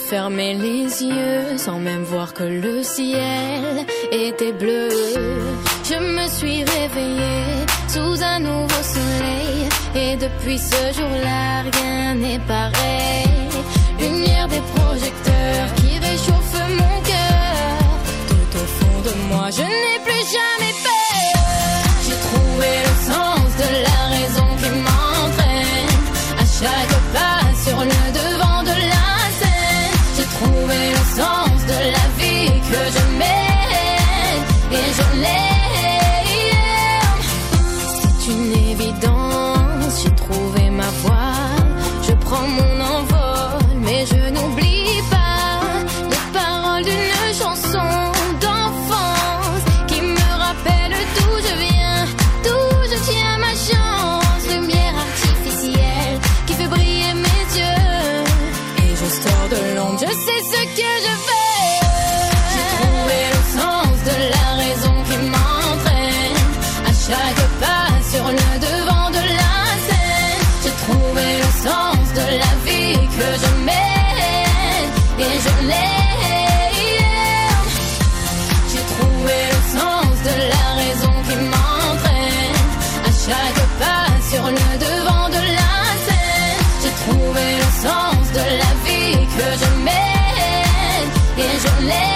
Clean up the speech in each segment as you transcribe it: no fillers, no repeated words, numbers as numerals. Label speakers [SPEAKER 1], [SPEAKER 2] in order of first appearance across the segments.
[SPEAKER 1] fermé les yeux sans même voir que le ciel était bleu. Je me suis réveillée sous un nouveau soleil et depuis ce jour-là rien n'est pareil. Lumière des projecteurs qui réchauffe mon cœur. Tout au fond de moi je n'ai plus jamais peur. J'ai trouvé le sens de la raison qui m'entraîne à chaque pas sur le devant de la scène. J'ai trouvé le sens de la vie que je mène et je l'aime. C'est une évidence, j'ai trouvé ma voie. Je prends mon envol mais je n'oublie pas les paroles d'une chanson d'enfance qui me rappelle d'où je viens, d'où je tiens ma chance. Lumière artificielle qui fait briller mes yeux et je sors de l'ombre, je sais ce que je fais. J'ai trouvé le sens de la raison qui m'entraîne à chaque pas sur le devant de la scène. J'ai trouvé le sens de la vie que je mène et je l'aime. J'ai trouvé le sens de la raison qui m'entraîne à chaque pas sur le devant de la scène. J'ai trouvé le sens de la vie que je mène et je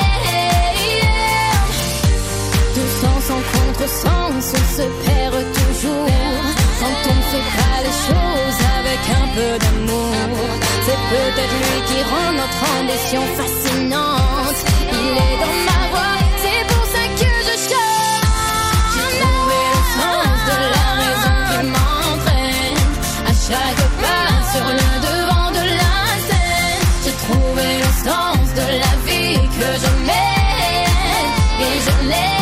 [SPEAKER 1] l'aime. Tout sens en contresens, on se perd toujours quand on ne fait pas les choses avec un peu d'amour. C'est peut-être lui qui rend notre ambition fascinante. Il est dans ma voix, c'est pour ça que je chante. J'ai trouvé le sens de la raison qui m'entraîne à chaque pas sur le devant de la scène. J'ai trouvé le sens de la vie que je mène et je l'aime.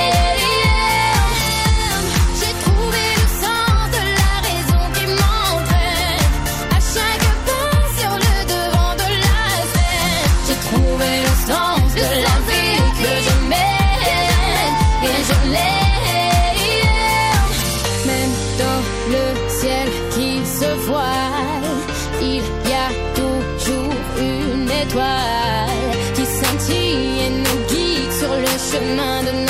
[SPEAKER 1] J'ai trouvé le sens de la raison qui m'entraîne à chaque pas sur le devant de la scène. J'ai trouvé le sens de la vie que je mène et je l'aime. Même dans le ciel qui se voile, il y a toujours une étoile qui scintille et nous guide sur le chemin de